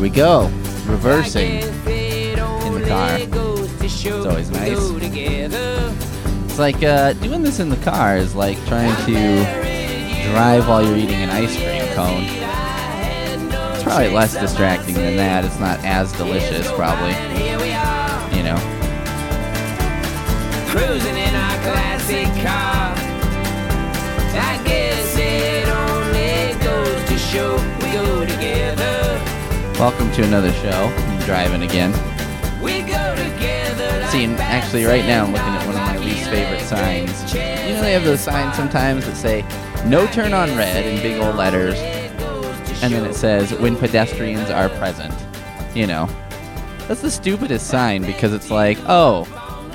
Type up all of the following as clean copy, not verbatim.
we go. Reversing in the car. It's always nice. It's like doing this in the car is like trying to drive while you're eating an ice cream cone. It's probably less distracting than that. It's not as delicious, probably. You know. Cruising in our classic car. I guess it only goes to show we go together. Welcome to another show. I'm driving again. We go together. See, actually right now I'm looking at one of my least favorite signs. You know they have those signs sometimes that say, no turn on red in big old letters. And then it says, when pedestrians are present. You know. That's the stupidest sign because it's like, oh,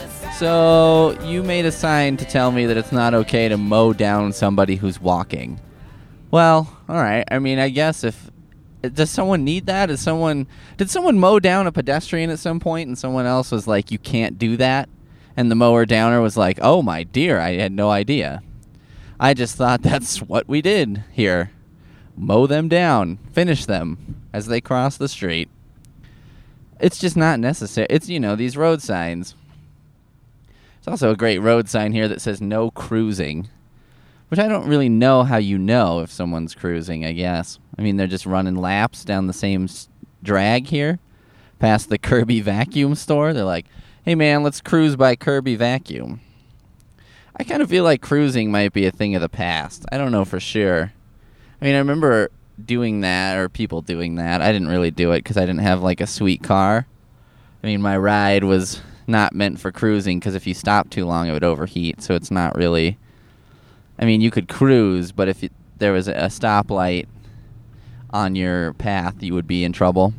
so you made a sign to tell me that it's not okay to mow down somebody who's walking. Well, all right. I mean, I guess if... Does someone need that? Did someone mow down a pedestrian at some point and someone else was like, you can't do that? And the mower downer was like, oh my dear, I had no idea. I just thought that's what we did here. Mow them down. Finish them as they cross the street. It's just not necessary. It's, you know, these road signs. There's also a great road sign here that says no cruising. Which I don't really know how you know if someone's cruising, I guess. I mean, they're just running laps down the same drag here, past the Kirby Vacuum store. They're like, hey, man, let's cruise by Kirby Vacuum. I kind of feel like cruising might be a thing of the past. I don't know for sure. I mean, I remember doing that, or people doing that. I didn't really do it because I didn't have, like, a sweet car. I mean, my ride was not meant for cruising because if you stopped too long, it would overheat, so it's not really... I mean, you could cruise, but if there was a stoplight on your path, you would be in trouble.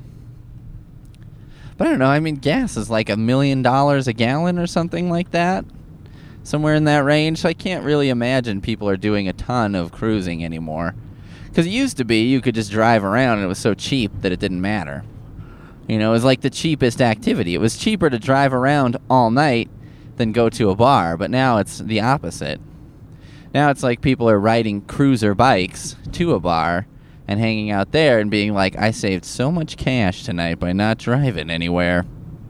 But I don't know. I mean, gas is like $1 million a gallon or something like that. Somewhere in that range. So I can't really imagine people are doing a ton of cruising anymore. Because it used to be you could just drive around and it was so cheap that it didn't matter. You know, it was like the cheapest activity. It was cheaper to drive around all night than go to a bar. But now it's the opposite. Now it's like people are riding cruiser bikes to a bar and hanging out there and being like, I saved so much cash tonight by not driving anywhere.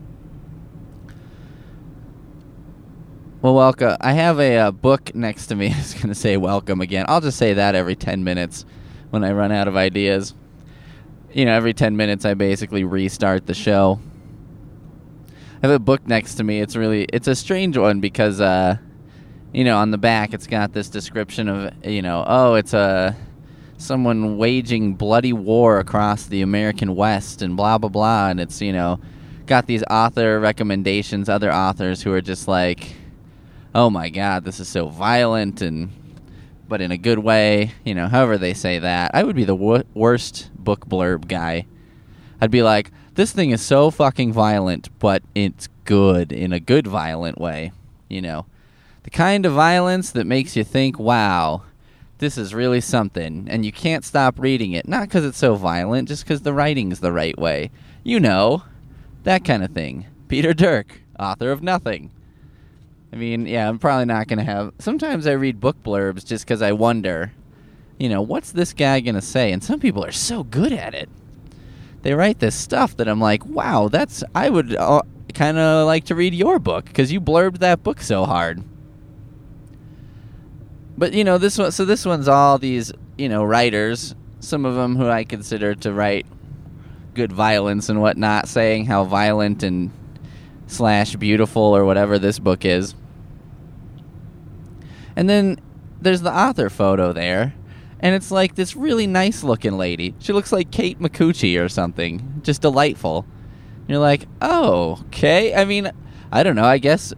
Well, welcome. I have a book next to me. I was going to say welcome again. I'll just say that every 10 minutes when I run out of ideas. You know, every 10 minutes I basically restart the show. I have a book next to me. It's a strange one because... you know, on the back, it's got this description of, you know, oh, it's someone waging bloody war across the American West and blah, blah, blah. And it's, you know, got these author recommendations, other authors who are just like, oh, my God, this is so violent, but in a good way, you know, however they say that. I would be the worst book blurb guy. I'd be like, this thing is so fucking violent, but it's good in a good violent way, you know. The kind of violence that makes you think, wow, this is really something, and you can't stop reading it. Not because it's so violent, just because the writing's the right way. You know, that kind of thing. Peter Dirk, author of Nothing. I mean, yeah, I'm probably not going to have... Sometimes I read book blurbs just because I wonder, you know, what's this guy going to say? And some people are so good at it. They write this stuff that I'm like, wow, I would kind of like to read your book because you blurbed that book so hard. But, you know, this one's all these, you know, writers, some of them who I consider to write good violence and whatnot, saying how violent and / beautiful or whatever this book is. And then there's the author photo there, and it's like this really nice-looking lady. She looks like Kate Micucci or something, just delightful. And you're like, oh, okay. I mean, I don't know, I guess...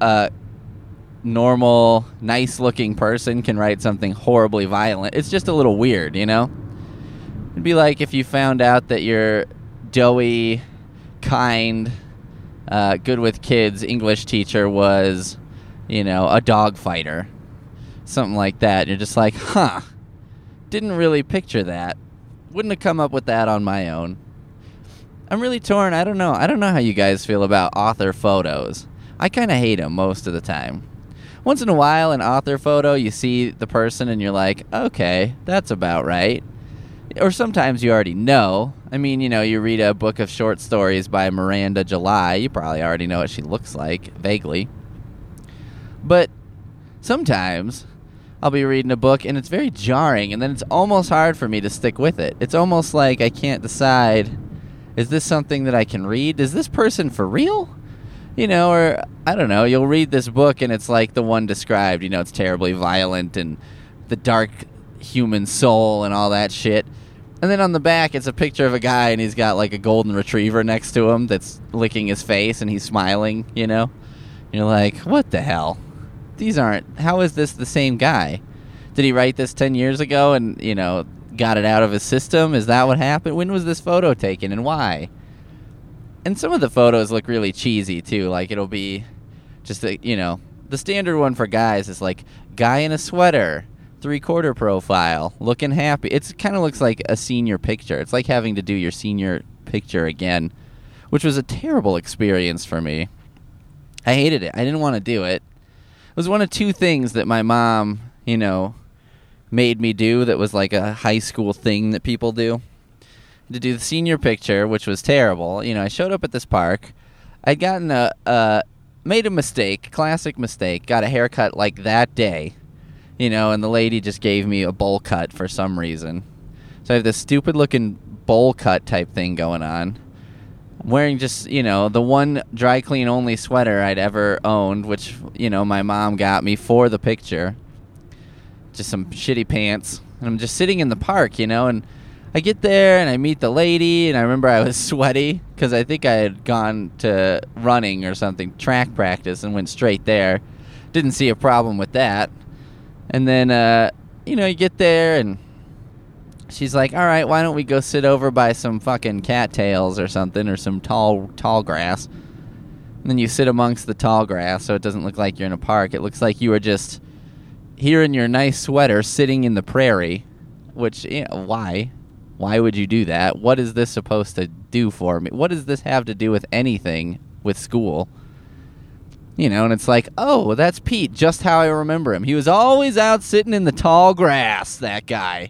normal, nice-looking person can write something horribly violent. It's just a little weird, you know? It'd be like if you found out that your doughy, kind, good with kids English teacher was, you know, a dog fighter. Something like that. You're just like, huh, didn't really picture that. Wouldn't have come up with that on my own. I'm really torn. I don't know how you guys feel about author photos. I kind of hate them most of the time. Once in a while, an author photo, you see the person and you're like, okay, that's about right. Or sometimes you already know. I mean, you read a book of short stories by Miranda July. You probably already know what she looks like, vaguely. But sometimes I'll be reading a book and it's very jarring, and then it's almost hard for me to stick with it. It's almost like I can't decide, is this something that I can read? Is this person for real? Or I don't know, you'll read this book and it's like the one described, it's terribly violent and the dark human soul and all that shit. And then on the back, it's a picture of a guy, and he's got, like, a golden retriever next to him that's licking his face, and he's smiling, You're like, what the hell? How is this the same guy? Did he write this 10 years ago and, got it out of his system? Is that what happened? When was this photo taken, and why? And some of the photos look really cheesy, too. Like, it'll be just, the standard one for guys is, like, guy in a sweater, 3/4 profile, looking happy. It kind of looks like a senior picture. It's like having to do your senior picture again, which was a terrible experience for me. I hated it. I didn't want to do it. It was one of two things that my mom, made me do that was like a high school thing that people do. To do the senior picture, which was terrible. I showed up at this park. I'd gotten made a mistake, classic mistake, got a haircut like that day. And the lady just gave me a bowl cut for some reason. So I have this stupid-looking bowl cut type thing going on. I'm wearing just, the one dry clean only sweater I'd ever owned, which, my mom got me for the picture. Just some shitty pants. And I'm just sitting in the park, and I get there and I meet the lady, and I remember I was sweaty because I think I had gone to running or something, track practice, and went straight there. Didn't see a problem with that. And then, you get there, and she's like, all right, why don't we go sit over by some fucking cattails or something, or some tall grass. And then you sit amongst the tall grass so it doesn't look like you're in a park. It looks like you were just here in your nice sweater sitting in the prairie, which, why? Why would you do that? What is this supposed to do for me? What does this have to do with anything with school? And it's like, oh, that's Pete, just how I remember him. He was always out sitting in the tall grass, that guy.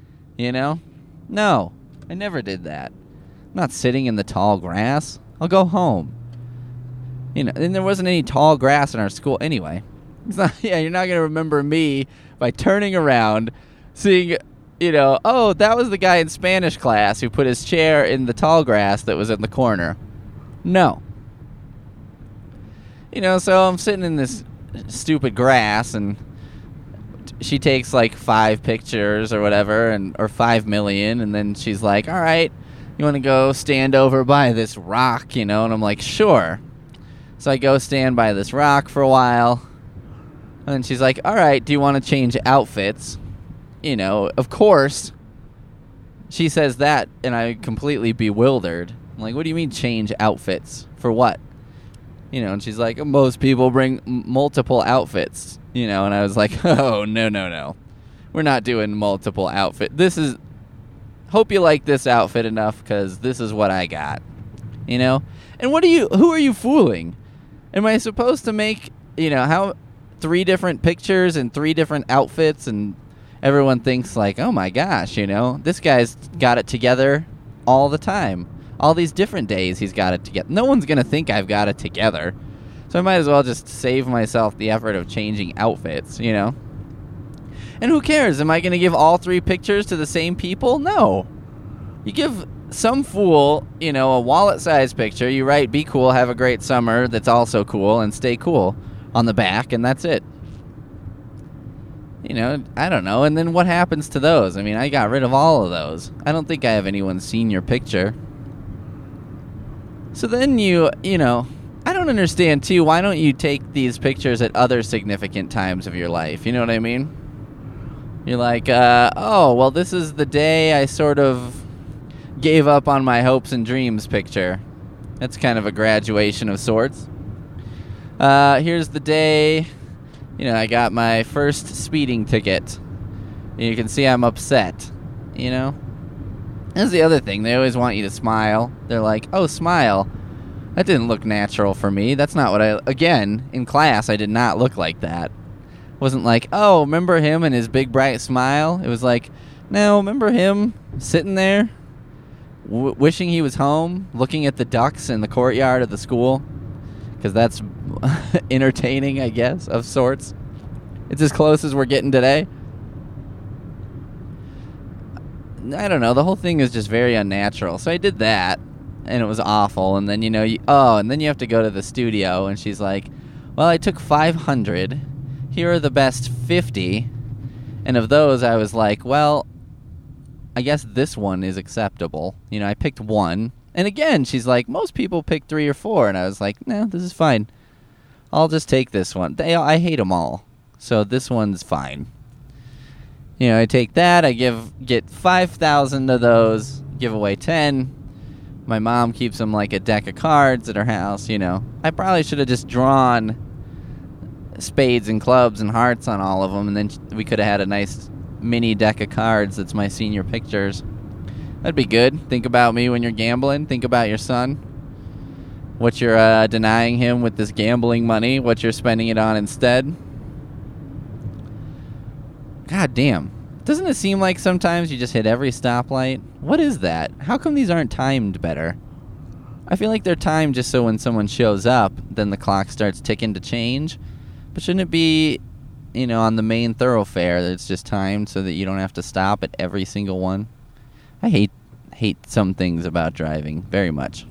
No, I never did that. I'm not sitting in the tall grass. I'll go home. And there wasn't any tall grass in our school anyway. It's not, you're not going to remember me by turning around, seeing, oh, that was the guy in Spanish class who put his chair in the tall grass that was in the corner. No. So I'm sitting in this stupid grass, and she takes like 5 pictures or whatever, or 5 million, and then she's like, all right, you want to go stand over by this rock, and I'm like, sure. So I go stand by this rock for a while, and then she's like, all right, do you want to change outfits? Of course, she says that, and I'm completely bewildered. I'm like, what do you mean change outfits? For what? And she's like, most people bring multiple outfits, and I was like, oh, no. We're not doing multiple outfit. Hope you like this outfit enough, because this is what I got, And who are you fooling? Am I supposed to make, 3 different pictures and 3 different outfits, and everyone thinks like, oh my gosh, this guy's got it together all the time. All these different days he's got it together. No one's going to think I've got it together. So I might as well just save myself the effort of changing outfits, And who cares? Am I going to give all 3 pictures to the same people? No. You give some fool, a wallet-sized picture. You write, be cool, have a great summer, that's also cool, and stay cool on the back, and that's it. I don't know. And then what happens to those? I mean, I got rid of all of those. I don't think I have anyone's senior picture. So then I don't understand, too, why don't you take these pictures at other significant times of your life? You know what I mean? You're like, oh, well, this is the day I sort of gave up on my hopes and dreams picture. That's kind of a graduation of sorts. Here's the day, I got my first speeding ticket. You can see I'm upset, That's the other thing. They always want you to smile. They're like, oh, smile. That didn't look natural for me. That's not what again, in class, I did not look like that. It wasn't like, oh, remember him and his big bright smile? It was like, Now, remember him sitting there, wishing he was home, looking at the ducks in the courtyard of the school? Because that's entertaining, I guess, of sorts. It's as close as we're getting today. I don't know. The whole thing is just very unnatural. So I did that, and it was awful. And then, and then you have to go to the studio, and she's like, well, I took 500. Here are the best 50. And of those, I was like, well, I guess this one is acceptable. I picked one. And again, she's like, most people pick 3 or 4. And I was like, no, this is fine. I'll just take this one. I hate them all. So this one's fine. I take that, I get 5,000 of those, give away 10. My mom keeps them like a deck of cards at her house, I probably should have just drawn spades and clubs and hearts on all of them, and then we could have had a nice mini deck of cards that's my senior pictures. That'd be good. Think about me when you're gambling. Think about your son. What you're denying him with this gambling money, what you're spending it on instead. God damn. Doesn't it seem like sometimes you just hit every stoplight? What is that? How come these aren't timed better? I feel like they're timed just so when someone shows up, then the clock starts ticking to change. But shouldn't it be, on the main thoroughfare that it's just timed so that you don't have to stop at every single one? I hate some things about driving very much.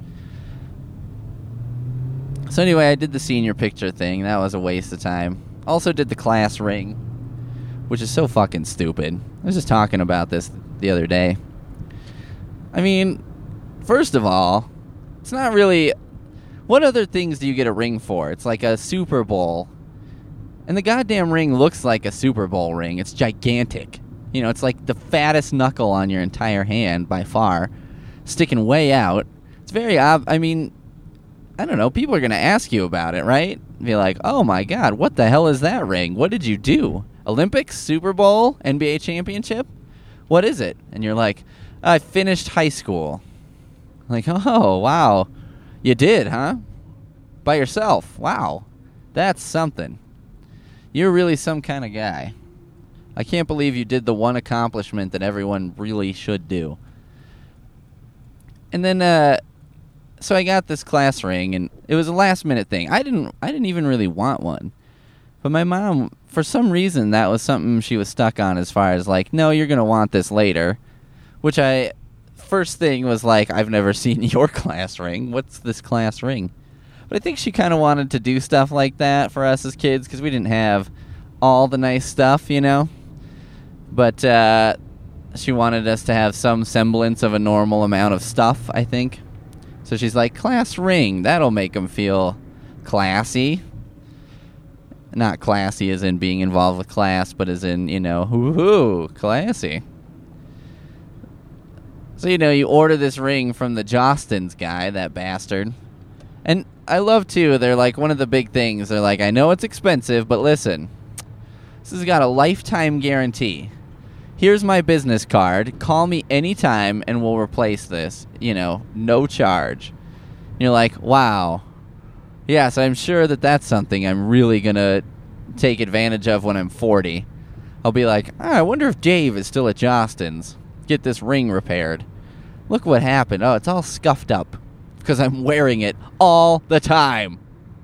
So anyway, I did the senior picture thing. That was a waste of time. Also did the class ring, which is so fucking stupid. I was just talking about this the other day. I mean, first of all, it's not really... What other things do you get a ring for? It's like a Super Bowl. And the goddamn ring looks like a Super Bowl ring. It's gigantic. It's like the fattest knuckle on your entire hand by far. Sticking way out. It's very I mean, I don't know. People are going to ask you about it, right? Be like, oh my God, what the hell is that ring? What did you do? Olympics, Super Bowl, NBA championship? What is it? And you're like, I finished high school. Like, oh, wow. You did, huh? By yourself. Wow. That's something. You're really some kind of guy. I can't believe you did the one accomplishment that everyone really should do. And then, so I got this class ring, and it was a last-minute thing. I didn't even really want one. But my mom, for some reason, that was something she was stuck on as far as like, no, you're going to want this later. Which first thing was like, I've never seen your class ring. What's this class ring? But I think she kind of wanted to do stuff like that for us as kids because we didn't have all the nice stuff, But she wanted us to have some semblance of a normal amount of stuff, I think. So she's like, class ring, that'll make them feel classy. Not classy as in being involved with class, but as in, hoo-hoo, classy. So, you order this ring from the Jostens guy, that bastard. And I love, too, they're like, one of the big things, they're like, I know it's expensive, but listen, this has got a lifetime guarantee. Here's my business card. Call me anytime, and we'll replace this. No charge. And you're like, wow. Yes, I'm sure that's something I'm really going to take advantage of when I'm 40. I'll be like, I wonder if Dave is still at Jostens. Get this ring repaired. Look what happened. Oh, it's all scuffed up because I'm wearing it all the time.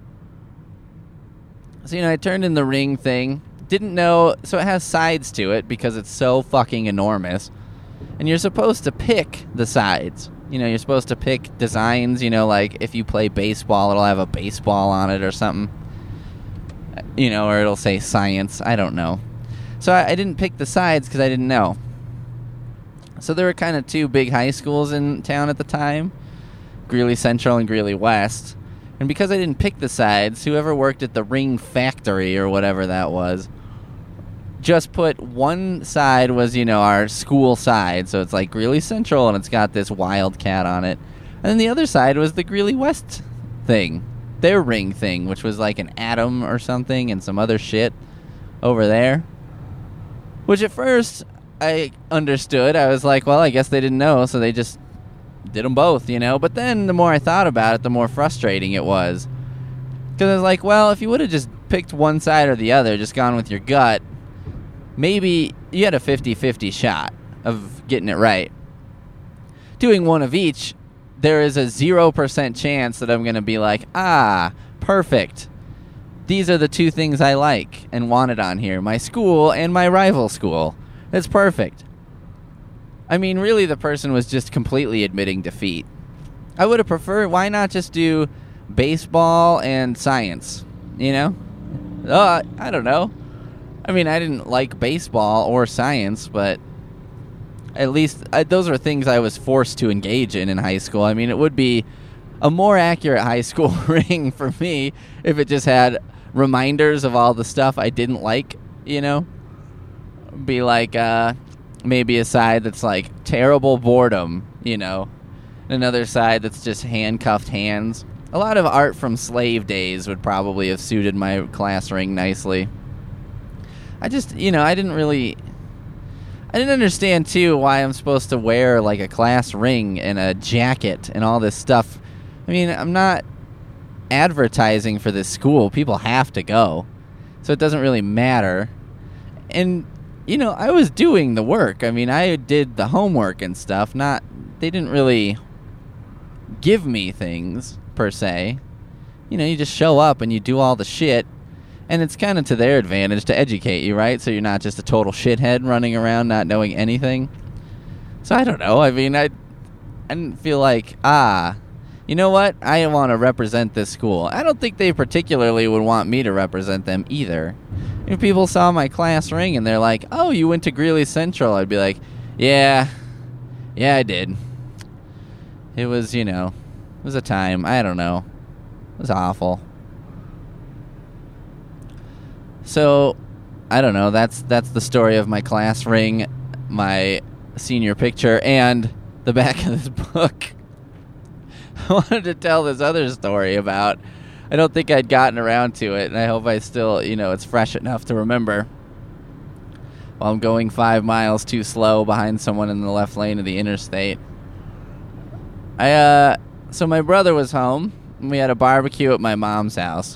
So, I turned in the ring thing. Didn't know. So it has sides to it because it's so fucking enormous. And you're supposed to pick the sides. You're supposed to pick designs, like if you play baseball, it'll have a baseball on it or something. Or it'll say science. I don't know. So I didn't pick the sides because I didn't know. So there were kind of 2 big high schools in town at the time. Greeley Central and Greeley West. And because I didn't pick the sides, whoever worked at the ring factory or whatever that was, just put one side was, our school side. So it's like Greeley Central and it's got this Wildcat on it. And then the other side was the Greeley West thing. Their ring thing, which was like an atom or something and some other shit over there. Which at first I understood. I was like, well, I guess they didn't know, so they just did them both, But then the more I thought about it, the more frustrating it was. Because I was like, well, if you would have just picked one side or the other, just gone with your gut, maybe you had a 50-50 shot of getting it right. Doing one of each, there is a 0% chance that I'm going to be like, perfect. These are the two things I like and wanted on here, my school and my rival school. It's perfect. I mean, really, the person was just completely admitting defeat. I would have preferred, why not just do baseball and science, you know? I don't know. I mean, I didn't like baseball or science, but at least those are things I was forced to engage in high school. I mean, it would be a more accurate high school ring for me if it just had reminders of all the stuff I didn't like, you know? Be like, maybe a side that's like terrible boredom, you know? Another side that's just handcuffed hands. A lot of art from slave days would probably have suited my class ring nicely. I just, I didn't understand, too, why I'm supposed to wear, like, a class ring and a jacket and all this stuff. I mean, I'm not advertising for this school. People have to go. So it doesn't really matter. And, I was doing the work. I mean, I did the homework and stuff. They didn't really give me things, per se. You just show up and you do all the shit. And it's kind of to their advantage to educate you, right? So you're not just a total shithead running around not knowing anything. So I don't know. I mean, I didn't feel like, you know what? I want to represent this school. I don't think they particularly would want me to represent them either. If people saw my class ring and they're like, oh, you went to Greeley Central, I'd be like, yeah, I did. It was, it was a time. I don't know. It was awful. So, I don't know, that's the story of my class ring, my senior picture, and the back of this book. I wanted to tell this other story about, I don't think I'd gotten around to it, and I hope I still, it's fresh enough to remember. While I'm going 5 miles too slow behind someone in the left lane of the interstate. So my brother was home, and we had a barbecue at my mom's house.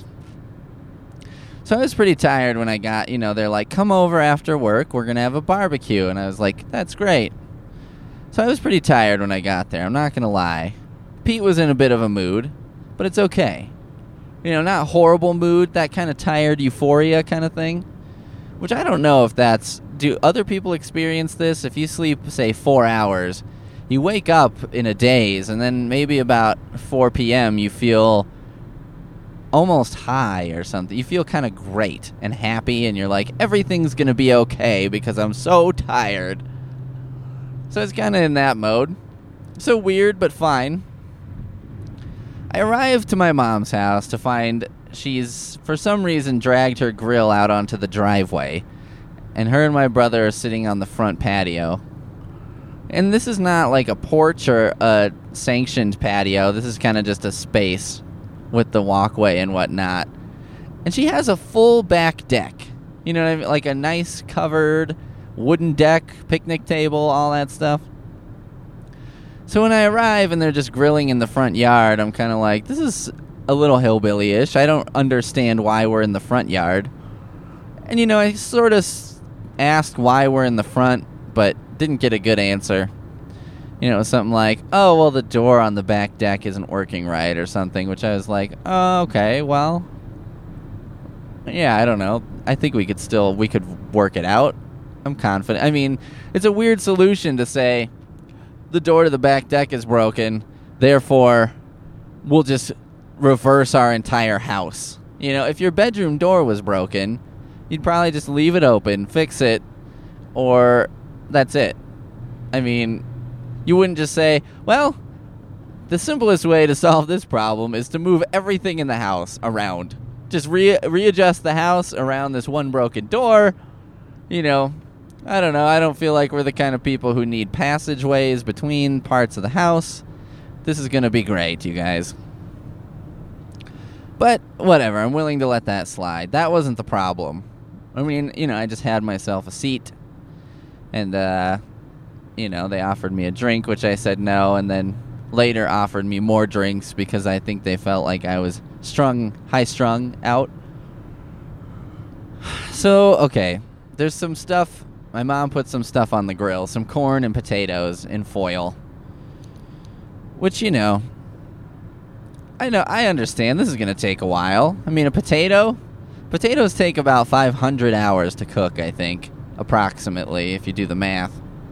So I was pretty tired when I got, they're like, come over after work, we're going to have a barbecue. And I was like, that's great. So I was pretty tired when I got there, I'm not going to lie. Pete was in a bit of a mood, but it's okay. Not horrible mood, that kind of tired euphoria kind of thing. Which I don't know if do other people experience this? If you sleep, say, 4 hours, you wake up in a daze, and then maybe about 4 p.m. you feel almost high or something. You feel kind of great and happy, and you're like, everything's going to be okay because I'm so tired. So it's kind of in that mode. So weird, but fine. I arrived to my mom's house to find she's, for some reason, dragged her grill out onto the driveway, and her and my brother are sitting on the front patio. And this is not like a porch or a sanctioned patio. This is kind of just a space with the walkway and whatnot. And she has a full back deck. You know what I mean? Like a nice covered wooden deck, picnic table, all that stuff. So when I arrive and they're just grilling in the front yard, I'm kind of like, this is a little hillbilly-ish. I don't understand why we're in the front yard. And, I sort of asked why we're in the front, but didn't get a good answer. Something like, oh, well, the door on the back deck isn't working right or something, which I was like, oh, okay, well, yeah, I don't know. I think we could work it out. I'm confident. I mean, it's a weird solution to say the door to the back deck is broken, therefore we'll just reverse our entire house. If your bedroom door was broken, you'd probably just leave it open, fix it, or that's it. I mean, you wouldn't just say, well, the simplest way to solve this problem is to move everything in the house around. Just readjust the house around this one broken door. I don't know. I don't feel like we're the kind of people who need passageways between parts of the house. This is going to be great, you guys. But whatever. I'm willing to let that slide. That wasn't the problem. I mean, I just had myself a seat. And, they offered me a drink, which I said no, and then later offered me more drinks because I think they felt like I was high-strung out. So, okay. there's some stuff. My mom put some stuff on the grill, some corn and potatoes in foil. Which, I know, I understand this is going to take a while. I mean, potatoes take about 500 hours to cook, I think, approximately, if you do the math.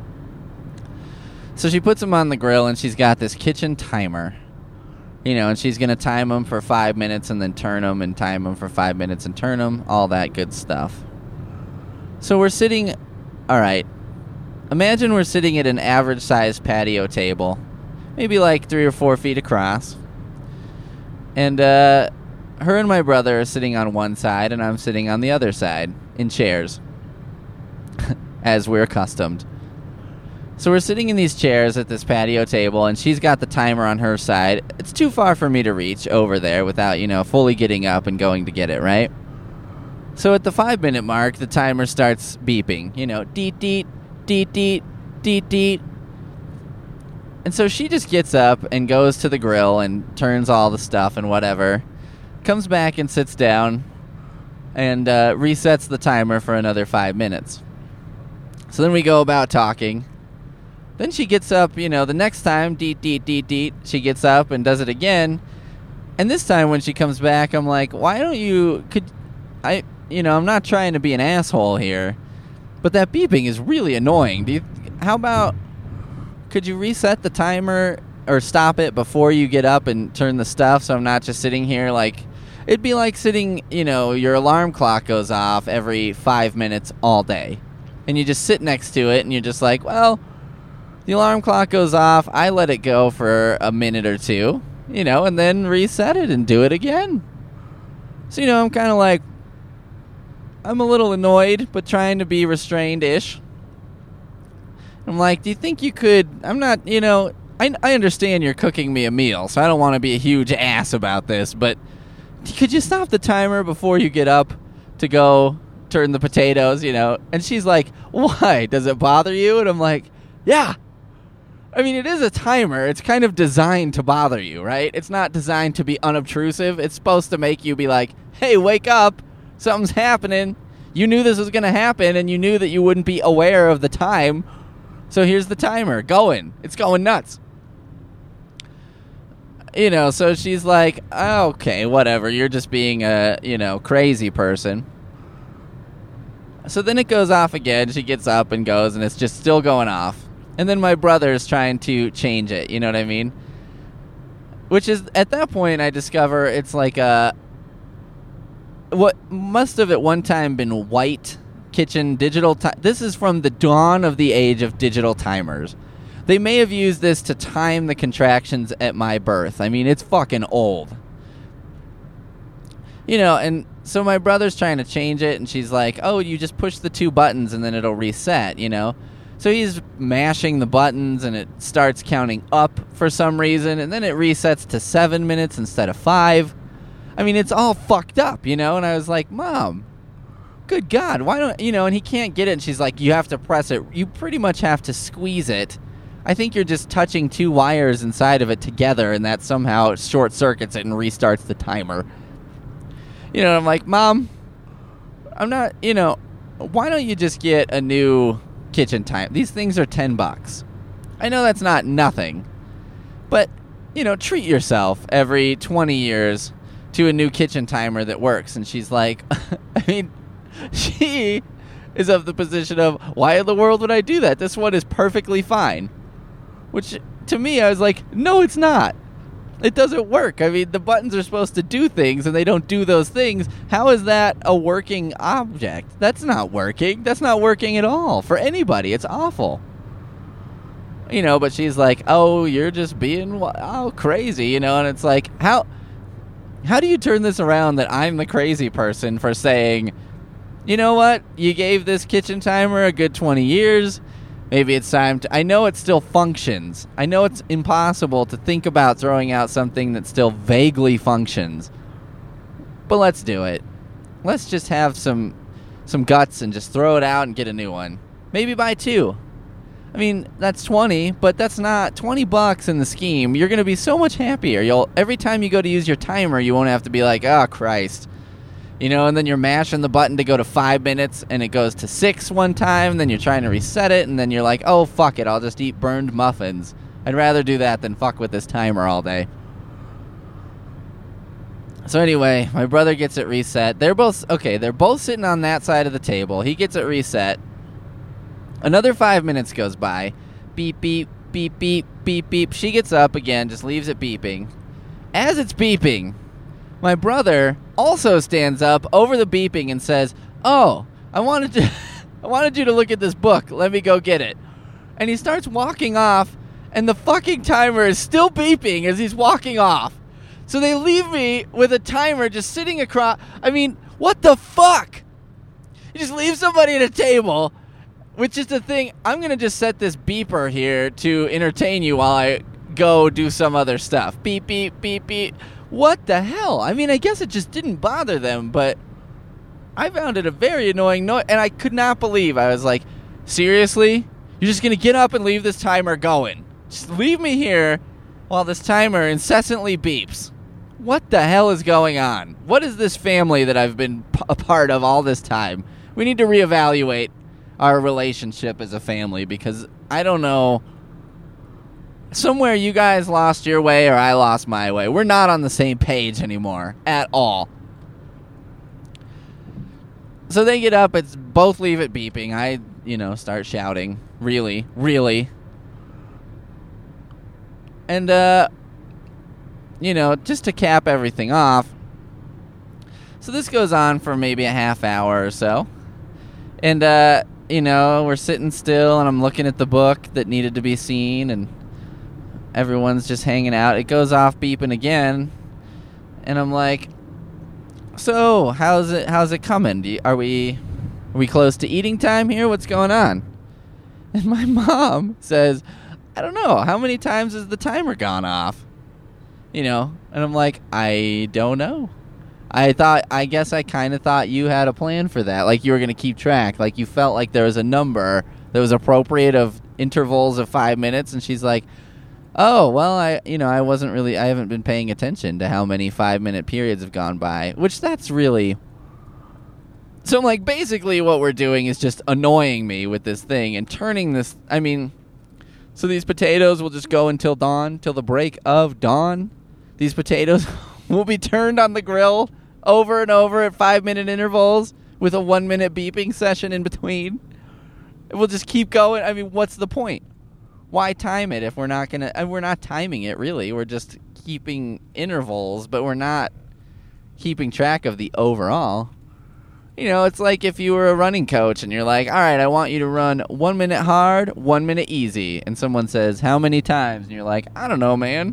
So she puts them on the grill, and she's got this kitchen timer. And she's going to time them for 5 minutes and then turn them and time them for 5 minutes and turn them, all that good stuff. So we're sitting, all right, imagine we're sitting at an average-sized patio table, maybe like 3 or 4 feet across. And her and my brother are sitting on one side, and I'm sitting on the other side in chairs, as we're accustomed. So we're sitting in these chairs at this patio table, and she's got the timer on her side. It's too far for me to reach over there without, fully getting up and going to get it, right? So at the 5-minute mark, the timer starts beeping. Deet, deet, deet, deet, deet, deet. And so she just gets up and goes to the grill and turns all the stuff and whatever. Comes back and sits down and resets the timer for another 5 minutes. So then we go about talking. Then she gets up, the next time, deet, deet, deet, deet, she gets up and does it again. And this time when she comes back, I'm like, why don't you, I'm not trying to be an asshole here, but that beeping is really annoying. How about, could you reset the timer or stop it before you get up and turn the stuff so I'm not just sitting here like, it'd be like sitting, your alarm clock goes off every 5 minutes all day. And you just sit next to it and you're just like, well, the alarm clock goes off, I let it go for a minute or two, and then reset it and do it again. So, I'm kind of like, I'm a little annoyed, but trying to be restrained-ish. I'm like, do you think you could, I'm not, I understand you're cooking me a meal, so I don't want to be a huge ass about this, but could you stop the timer before you get up to go turn the potatoes, And she's like, why? Does it bother you? And I'm like, yeah. I mean, it is a timer. It's kind of designed to bother you, right? It's not designed to be unobtrusive. It's supposed to make you be like, hey, wake up. Something's happening. You knew this was going to happen, and you knew that you wouldn't be aware of the time. So here's the timer going. It's going nuts. So she's like, okay, whatever. You're just being a, crazy person. So then it goes off again. She gets up and goes, and it's just still going off. And then my brother's trying to change it, you know what I mean? Which is, at that point, I discover it's like what must have at one time been white kitchen digital this is from the dawn of the age of digital timers. They may have used this to time the contractions at my birth. I mean, it's fucking old. And so my brother's trying to change it, and she's like, oh, you just push the 2 buttons and then it'll reset, So he's mashing the buttons, and it starts counting up for some reason, and then it resets to 7 minutes instead of 5. I mean, it's all fucked up, And I was like, Mom, good God, why don't, and he can't get it, and she's like, you have to press it. You pretty much have to squeeze it. I think you're just touching 2 wires inside of it together, and that somehow short circuits it and restarts the timer. I'm like, Mom, I'm not, why don't you just get a new kitchen time? These things are $10. I know that's not nothing, but treat yourself every 20 years to a new kitchen timer that works. And she's like, I mean, she is of the position of, why in the world would I do that? This one is perfectly fine. Which to me, I was like, no, it's not. It doesn't work. I mean, the buttons are supposed to do things, and they don't do those things. How is that a working object? That's not working. That's not working at all for anybody. It's awful. But she's like, oh, you're just being crazy, and it's like, how do you turn this around that I'm the crazy person for saying, you know what? You gave this kitchen timer a good 20 years. Maybe it's time to... I know it still functions. I know it's impossible to think about throwing out something that still vaguely functions. But let's do it. Let's just have some guts and just throw it out and get a new one. Maybe buy 2. I mean, that's 20, but that's not $20 in the scheme. You're going to be so much happier. Every time you go to use your timer, you won't have to be like, oh, Christ. You know, and then you're mashing the button to go to 5 minutes, and it goes to 6 one time, and then you're trying to reset it, and then you're like, oh, fuck it, I'll just eat burned muffins. I'd rather do that than fuck with this timer all day. So anyway, my brother gets it reset. They're both sitting on that side of the table. He gets it reset. Another 5 minutes goes by. Beep, beep, beep, beep, beep, beep. She gets up again, just leaves it beeping. As it's beeping, my brother also stands up over the beeping and says, oh, I wanted you to look at this book. Let me go get it. And he starts walking off, and the fucking timer is still beeping as he's walking off. So they leave me with a timer just sitting across. I mean, what the fuck? You just leave somebody at a table with just a thing. I'm going to just set this beeper here to entertain you while I go do some other stuff. Beep, beep, beep, beep. What the hell? I mean, I guess it just didn't bother them, but I found it a very annoying noise, and I could not believe. I was like, seriously? You're just going to get up and leave this timer going? Just leave me here while this timer incessantly beeps. What the hell is going on? What is this family that I've been a part of all this time? We need to reevaluate our relationship as a family, because I don't know. Somewhere you guys lost your way or I lost my way. We're not on the same page anymore at all. So they get up. It's both leave it beeping. I, start shouting. Really, really. And, just to cap everything off. So this goes on for maybe a half hour or so. And, we're sitting still and I'm looking at the book that needed to be seen, and everyone's just hanging out. It goes off beeping again, and I'm like, so how's it coming? Are we close to eating time here? What's going on? And my mom says, I don't know, how many times has the timer gone off? And I'm like, I don't know. I guess I kind of thought you had a plan for that, like you were going to keep track, like you felt like there was a number that was appropriate of intervals of 5 minutes. And she's like, oh, well, I haven't been paying attention to how many 5-minute periods have gone by, which that's really... So, like, basically what we're doing is just annoying me with this thing and turning this... so these potatoes will just go until dawn, till the break of dawn. These potatoes will be turned on the grill over and over at 5-minute intervals with a 1-minute beeping session in between. We'll just keep going. I mean, what's the point? Why time it if we're not going to... we're not timing it, really. We're just keeping intervals, but we're not keeping track of the overall. It's like if you were a running coach and you're like, all right, I want you to run 1 minute hard, 1 minute easy. And someone says, how many times? And you're like, I don't know, man.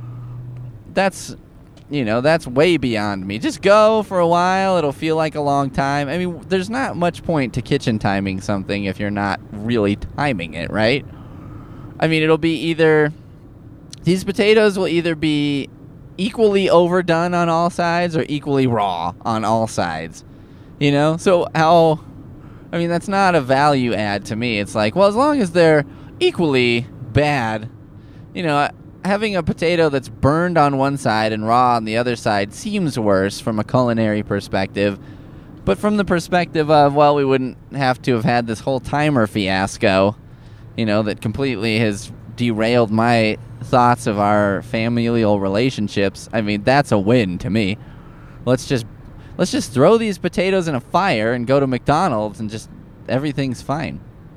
That's way beyond me. Just go for a while. It'll feel like a long time. I mean, there's not much point to kitchen timing something if you're not really timing it, right? I mean, it'll be either... These potatoes will either be equally overdone on all sides or equally raw on all sides. So how... I mean, that's not a value add to me. It's like, well, as long as they're equally bad, having a potato that's burned on one side and raw on the other side seems worse from a culinary perspective. But from the perspective of, well, we wouldn't have to have had this whole timer fiasco, that completely has derailed my thoughts of our familial relationships. I mean, that's a win to me. Let's just throw these potatoes in a fire and go to McDonald's and just everything's fine.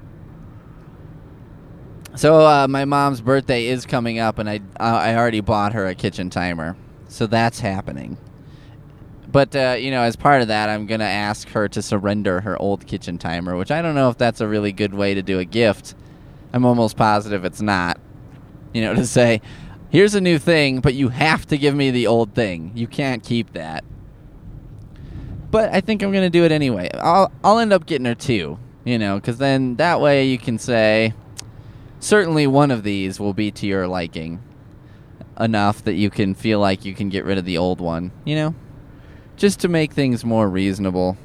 So my mom's birthday is coming up, and I already bought her a kitchen timer. So that's happening. But, as part of that, I'm going to ask her to surrender her old kitchen timer, which I don't know if that's a really good way to do a gift. I'm almost positive it's not. To say, here's a new thing, but you have to give me the old thing. You can't keep that. But I think I'm going to do it anyway. I'll end up getting her two, because then that way you can say, certainly one of these will be to your liking enough that you can feel like you can get rid of the old one, just to make things more reasonable.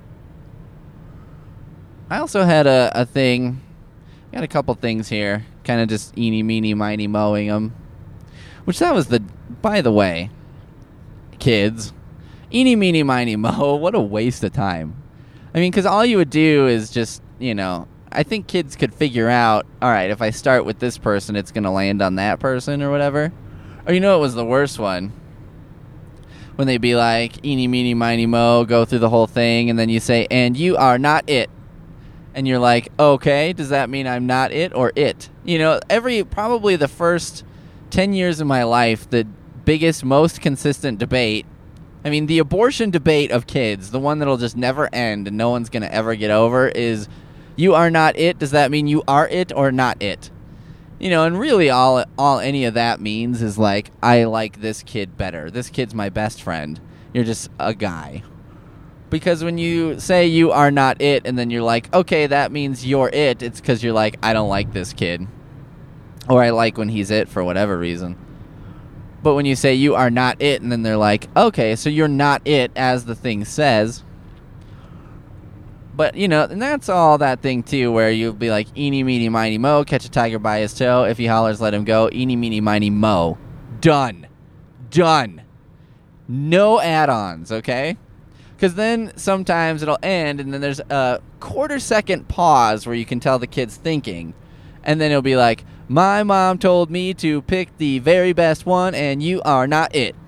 I also had a thing. Got a couple things here, kind of just eeny, meeny, miny, mowing them. Which that was by the way, kids, Eeny, meeny, miny, mo. What a waste of time. I mean, because all you would do is just, I think kids could figure out, all right, if I start with this person, it's going to land on that person or whatever. Or it was the worst one. When they'd be like, eeny, meeny, miny, mo, go through the whole thing, and then you say, and you are not it. And you're like, okay, does that mean I'm not it or it? Probably the first 10 years of my life, the biggest, most consistent debate, the abortion debate of kids, the one that'll just never end and no one's going to ever get over, is you are not it. Does that mean you are it or not it? And really all any of that means is like, I like this kid better. This kid's my best friend. You're just a guy. Because when you say you are not it and then you're like, okay, that means you're it, it's because you're like, I don't like this kid. Or I like when he's it for whatever reason. But when you say you are not it and then they're like, okay, so you're not it as the thing says. But, and that's all that thing, too, where you'll be like, eeny, meeny, miny, mo, catch a tiger by his toe. If he hollers, let him go. Eeny, meeny, miny, mo. Done. No add-ons, okay? Because then sometimes it'll end, and then there's a quarter-second pause where you can tell the kid's thinking. And then it'll be like, my mom told me to pick the very best one, and you are not it.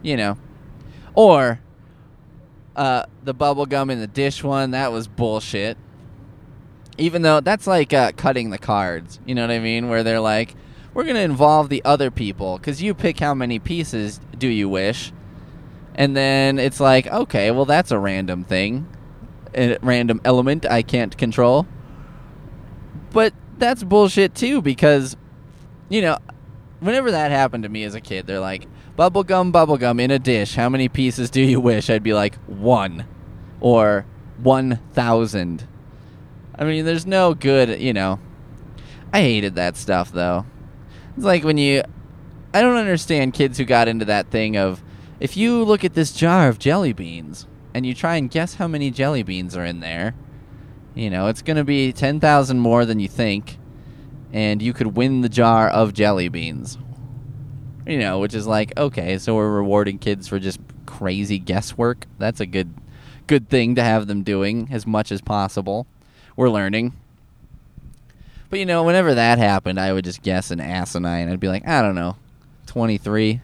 Or the bubble gum in the dish one, that was bullshit. Even though that's like cutting the cards, you know what I mean? Where they're like, we're going to involve the other people, because you pick how many pieces do you wish. And then it's like, okay, well, that's a random thing. A random element I can't control. But that's bullshit, too, because, whenever that happened to me as a kid, they're like, bubblegum in a dish. How many pieces do you wish? I'd be like, 1. Or 1,000. There's no good, I hated that stuff, though. It's like when I don't understand kids who got into that thing of, if you look at this jar of jelly beans and you try and guess how many jelly beans are in there, it's going to be 10,000 more than you think, and you could win the jar of jelly beans. Which is like, okay, so we're rewarding kids for just crazy guesswork. That's a good thing to have them doing as much as possible. We're learning. But, whenever that happened, I would just guess an asinine. I'd be like, I don't know, 23.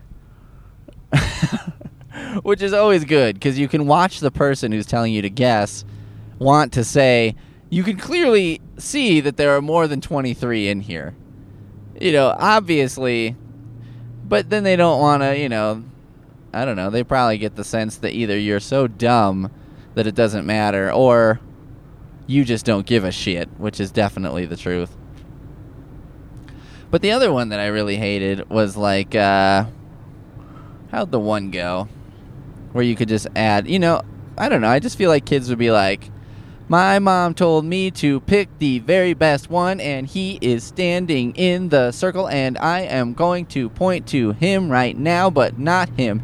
Which is always good, because you can watch the person who's telling you to guess want to say, you can clearly see that there are more than 23 in here. Obviously... But then they don't want to, I don't know, they probably get the sense that either you're so dumb that it doesn't matter, or you just don't give a shit, which is definitely the truth. But the other one that I really hated was like, how'd the one go? Where you could just add, I don't know, I just feel like kids would be like, my mom told me to pick the very best one, and he is standing in the circle, and I am going to point to him right now, but not him.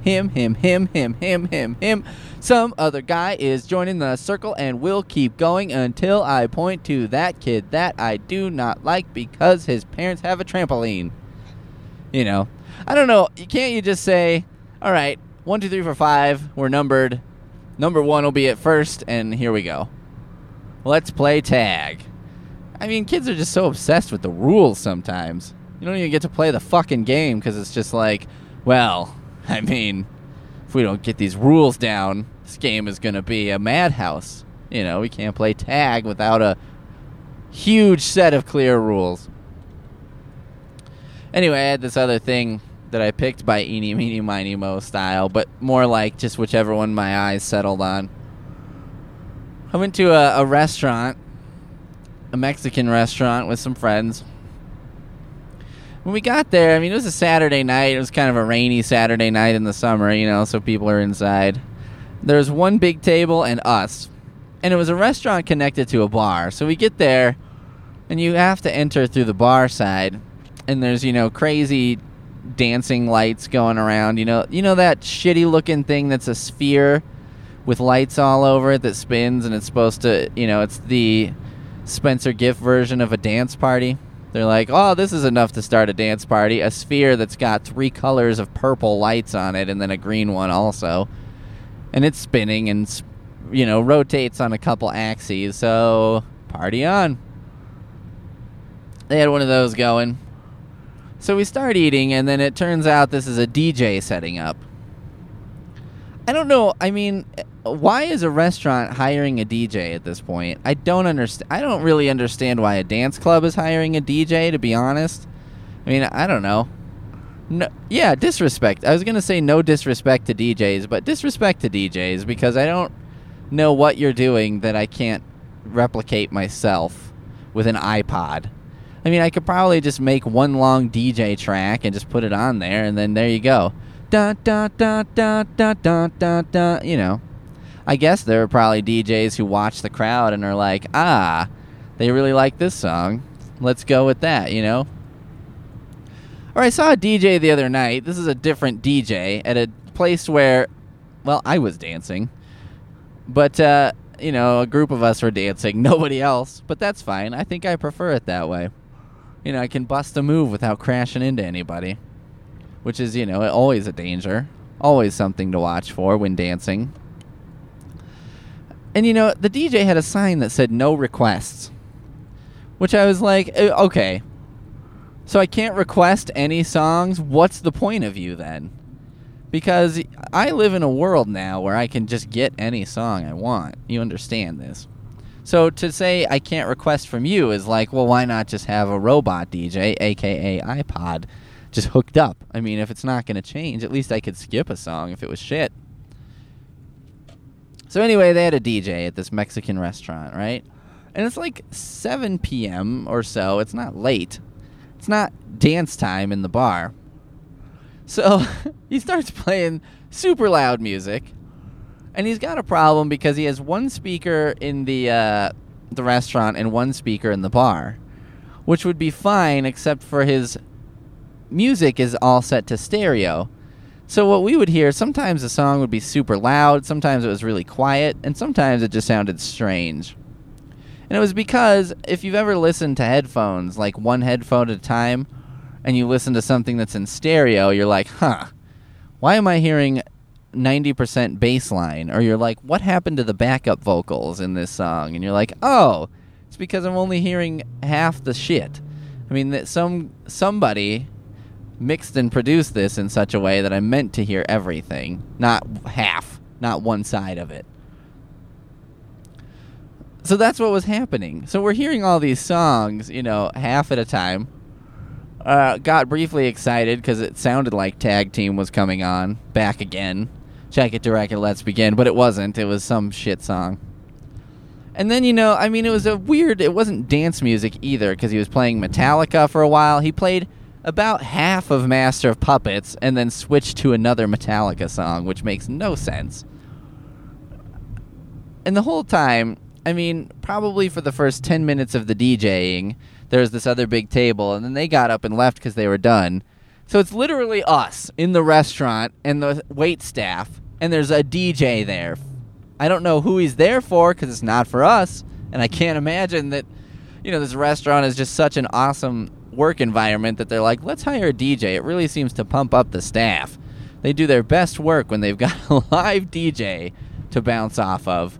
Some other guy is joining the circle, and we'll keep going until I point to that kid that I do not like because his parents have a trampoline. I don't know, can't you just say, all right, 1, 2, 3, 4, 5, we're numbered. Number 1 will be at first, and here we go. Let's play tag. Kids are just so obsessed with the rules sometimes. You don't even get to play the fucking game because it's just like, well, if we don't get these rules down, this game is going to be a madhouse. We can't play tag without a huge set of clear rules. Anyway, I had this other thing that I picked by eeny, meeny, miny, mo style, but more like just whichever one my eyes settled on. I went to a restaurant, a Mexican restaurant with some friends. When we got there, it was a Saturday night. It was kind of a rainy Saturday night in the summer, so people are inside. There was one big table and us. And it was a restaurant connected to a bar. So we get there, and you have to enter through the bar side. And there's, crazy dancing lights going around. You know that shitty-looking thing that's a sphere with lights all over it that spins, and it's supposed to, it's the Spencer Gift version of a dance party. They're like, oh, this is enough to start a dance party. A sphere that's got 3 colors of purple lights on it, and then a green one also. And it's spinning and, rotates on a couple axes, so party on. They had one of those going. So we start eating, and then it turns out this is a DJ setting up. I don't know. I mean, why is a restaurant hiring a DJ at this point? I don't understand. I don't really understand why a dance club is hiring a DJ, to be honest. I mean, I don't know. No, yeah, disrespect. I was going to say no disrespect to DJs, but disrespect to DJs because I don't know what you're doing that I can't replicate myself with an iPod. I mean, I could probably just make one long DJ track and just put it on there, and then there you go. Da da da da da da da da. I guess there are probably DJs who watch the crowd and are like, they really like this song. Let's go with that, Or I saw a DJ the other night. This is a different DJ at a place where, well, I was dancing. But, a group of us were dancing. Nobody else. But that's fine. I think I prefer it that way. I can bust a move without crashing into anybody. Which is, always a danger. Always something to watch for when dancing. And, the DJ had a sign that said no requests. Which I was like, okay. So I can't request any songs? What's the point of you then? Because I live in a world now where I can just get any song I want. You understand this. So to say I can't request from you is like, well, why not just have a robot DJ, a.k.a. iPod, just hooked up? I mean, if it's not going to change, at least I could skip a song if it was shit. So anyway, they had a DJ at this Mexican restaurant, right? And it's like 7 p.m. or so. It's not late. It's not dance time in the bar. So he starts playing super loud music. And he's got a problem because he has one speaker in the restaurant and one speaker in the bar, which would be fine except for his music is all set to stereo. So what we would hear, sometimes the song would be super loud, sometimes it was really quiet, and sometimes it just sounded strange. And it was because if you've ever listened to headphones, like one headphone at a time, and you listen to something that's in stereo, you're like, why am I hearing 90% bass line? Or you're like, what happened to the backup vocals in this song? And you're like, oh, it's because I'm only hearing half the shit. I mean, that somebody mixed and produced this in such a way that I'm meant to hear everything, not half, not one side of it. So that's what was happening. So we're hearing all these songs, half at a time. Got briefly excited because it sounded like Tag Team was coming on, back again. Check It Direct, Let's Begin, but it wasn't. It was some shit song. And then, it was it wasn't dance music either because he was playing Metallica for a while. He played about half of Master of Puppets and then switched to another Metallica song, which makes no sense. And the whole time, probably for the first 10 minutes of the DJing, there was this other big table, and then they got up and left because they were done. So it's literally us in the restaurant and the wait staff, and there's a DJ there. I don't know who he's there for because it's not for us, and I can't imagine that, this restaurant is just such an awesome work environment that they're like, let's hire a DJ. It really seems to pump up the staff. They do their best work when they've got a live DJ to bounce off of.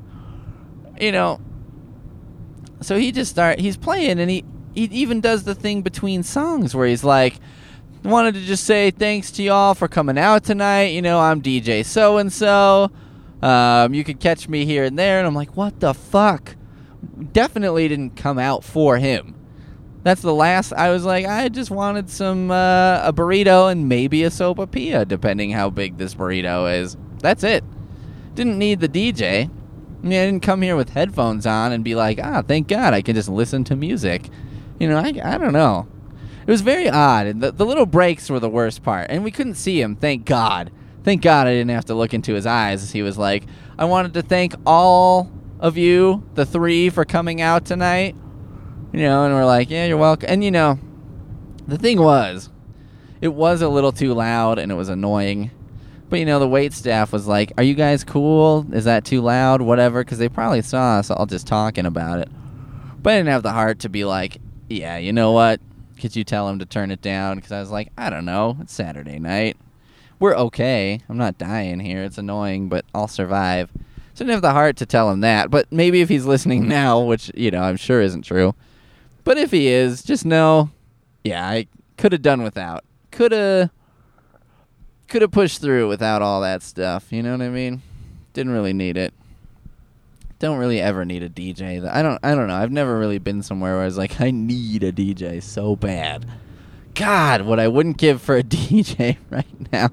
So he's playing, and he even does the thing between songs where he's like, wanted to just say thanks to y'all for coming out tonight. I'm DJ so-and-so. You could catch me here and there. And I'm like, what the fuck? Definitely didn't come out for him. That's the last. I was like, I just wanted some a burrito and maybe a sopapilla, depending how big this burrito is. That's it. Didn't need the DJ. I didn't come here with headphones on and be like, thank God I can just listen to music. I don't know. It was very odd. And the little breaks were the worst part. And we couldn't see him, thank God. Thank God I didn't have to look into his eyes as he was like, I wanted to thank all of you, the 3, for coming out tonight. And we're like, yeah, you're welcome. And, the thing was, it was a little too loud and it was annoying. But, the wait staff was like, are you guys cool? Is that too loud? Whatever. Because they probably saw us all just talking about it. But I didn't have the heart to be like, yeah, you know what? Could you tell him to turn it down? Because I was like, I don't know. It's Saturday night. we're okay. I'm not dying here. It's annoying, but I'll survive. So I didn't have the heart to tell him that. But maybe if he's listening now, which, I'm sure isn't true. But if he is, just know, yeah, I could have done without. Could have pushed through without all that stuff. You know what I mean? Didn't really need it. Don't really ever need a DJ. I don't know. I've never really been somewhere where I was like, I need a DJ so bad. God, what I wouldn't give for a DJ right now.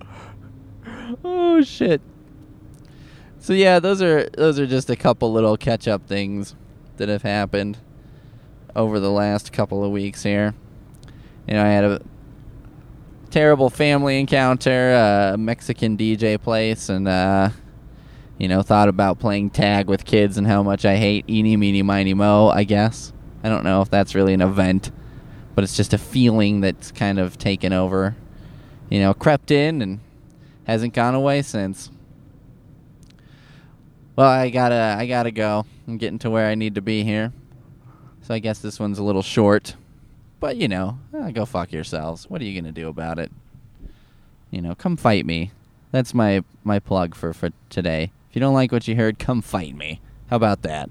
Oh shit. So yeah, those are just a couple little catch-up things that have happened over the last couple of weeks here. I had a terrible family encounter, a Mexican DJ place, and thought about playing tag with kids and how much I hate eeny, meeny, miny, mo, I guess. I don't know if that's really an event, but it's just a feeling that's kind of taken over, crept in and hasn't gone away since. Well, I gotta go. I'm getting to where I need to be here. So I guess this one's a little short. But, go fuck yourselves. What are you gonna do about it? Come fight me. That's my plug for today. If you don't like what you heard, come fight me. How about that?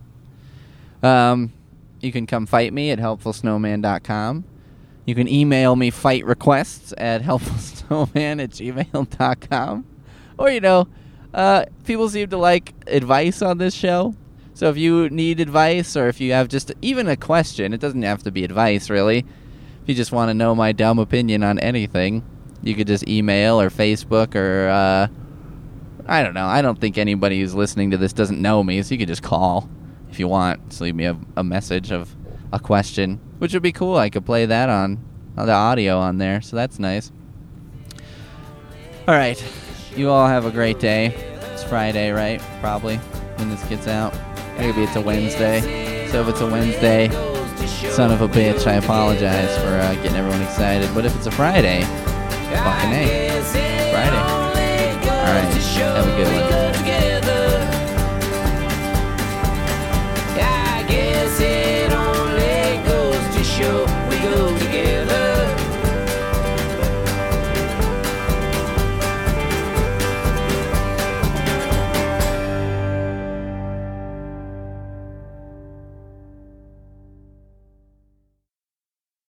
You can come fight me at helpfulsnowman.com. You can email me fight requests at helpfulsnowman@gmail.com. Or, people seem to like advice on this show. So if you need advice or if you have just even a question, it doesn't have to be advice, really. If you just want to know my dumb opinion on anything, you could just email or Facebook or, I don't know. I don't think anybody who's listening to this doesn't know me, so you could just call if you want. Just leave me a message of a question, which would be cool. I could play that on the audio on there, so that's nice. All right. You all have a great day. It's Friday, right? Probably, when this gets out. Maybe it's a Wednesday. So if it's a Wednesday, son of a bitch, I apologize for getting everyone excited. But if it's a Friday, fucking A. Friday. All right. Have a good one. I guess it only goes to show we go together.